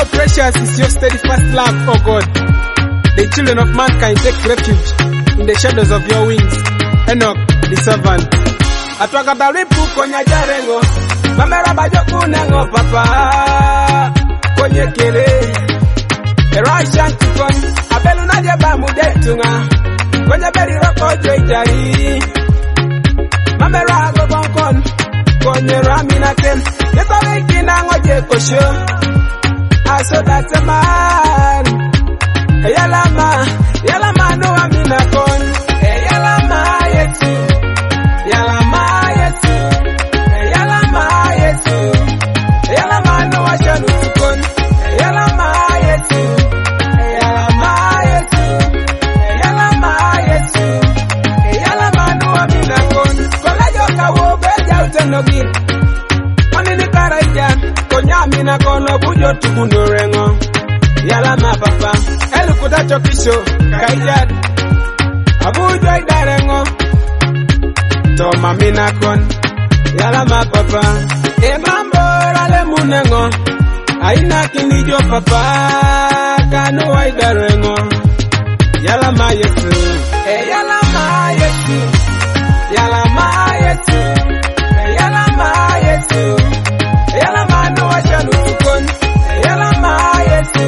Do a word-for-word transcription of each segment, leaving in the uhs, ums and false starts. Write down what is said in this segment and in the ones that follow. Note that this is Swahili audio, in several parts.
How precious is your steadfast love, O God. The children of mankind take refuge in the shadows of your wings. Enoch, the servant. Atwakatalipu konya jarengo, mamera bajoku nengo papa. Konye kele, erashan tikon, abelu nadia bamu detunga. Konye beri roko jwejari, mamera gogonkon, konye raminatem. Yesa wiki nango je kosho, aso that's a man. Eyalama, yalama no amina kon. Eyalama yetu, yalama yetu, eyalama yetu, eyalama no ashanu kon. Eyalama yetu, eyalama yetu, eyalama yetu, eyalama no amina kon. Kola joka wo beja utenogi, manini karaja, konya amina kono bujo tukunorengo. Yalama papa, elukuta chokisho, kaijad, abujo idarengo, toma minakon. Yalama papa, emambo rale munengo, aina kinijo papa, kanu idarengo. Yalama yesu, e yalama yesu, yalama yesu, e yalama yesu, yalama no ashanu tukon, yalama yesu.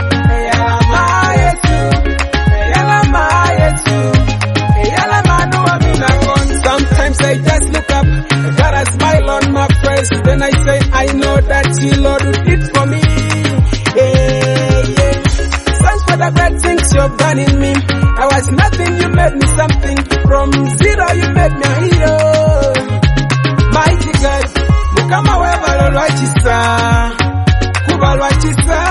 Sometimes I just look up, I got a smile on my face. Then I say, I know that you, Lord, you did for me. Yeah, yeah. Thanks for the great things you've done in me. I was nothing, you made me something. From zero, you made me a hero. Mighty God, Mukama weva lolwachisa, kubalwachisa.